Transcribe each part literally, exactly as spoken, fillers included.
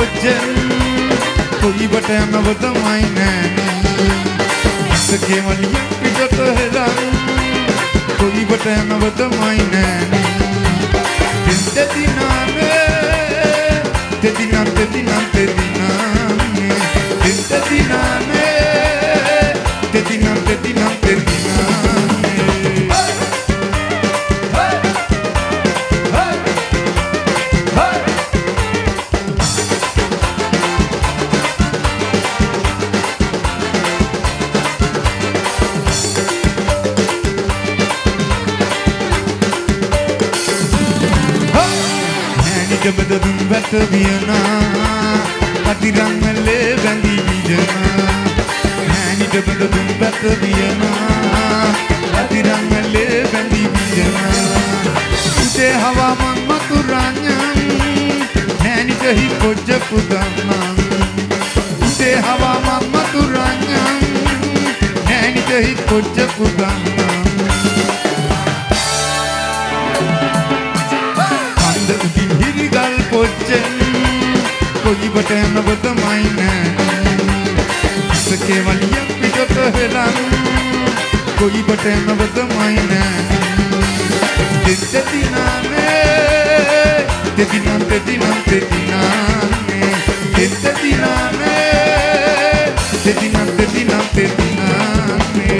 පොජ්ජන් කොයිබට යනවද මයි නෑනේ ඉස්සකේ වලිය පිටට හෙලන් කොයිබට යනවද මයි නෑනේ දෙදිනානේ දෙදිනම් දෙදිනම් දෙදිනානේ දෙදිනානේ දෙදිනම් දෙදිනම් දෙදිනානේ Jabadun bat biyana atirang mele bandi bijana nani jabadun bat biyana atirang mele bandi bijana ute hawa man maturanyam nani jahi pojja pudanna ute hawa man maturanyam nani jahi pojja pudanna කොයිබට යනවද මයි නෑනේ ඉස්සකේ වලිය පිටට Helen කොයිබට යනවද මයි නෑනේ දෙදිනානේ දෙදිනම් දෙදිනම් දෙදිනානේ දෙදිනානේ දෙදිනම් දෙදිනම් දෙදිනානේ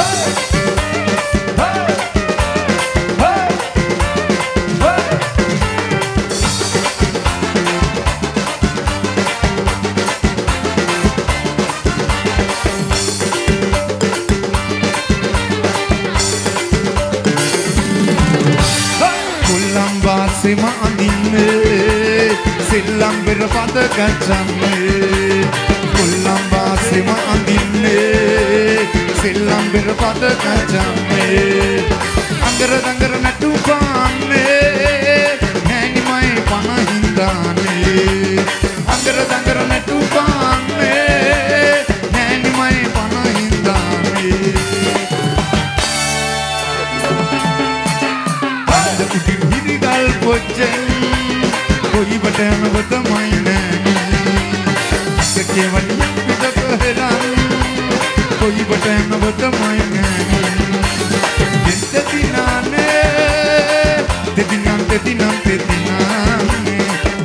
Sema andinne sellam berpad gachamme kullamba sema andinne sellam berpad gachamme angara dangara nattu paanne nani mai pana hindane angara dangara nattu paanne nani mai pana hindane pojjan කොයිබට යනවද මයි නෑනේ ඉස්සකේ වලිය පිටට හෙලන් කොයිබට යනවද මයි නෑනේ දෙදිනානේ දෙදිනම් දෙදිනම් දෙදිනානේ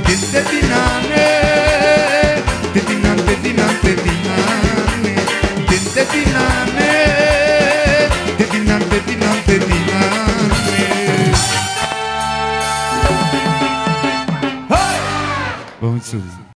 දෙදිනානේ දෙදිනම් දෙදිනම් දෙදිනානේ දෙදිනානේ දෙදිනම් දෙදිනම් දෙදිනානේ Bonjour.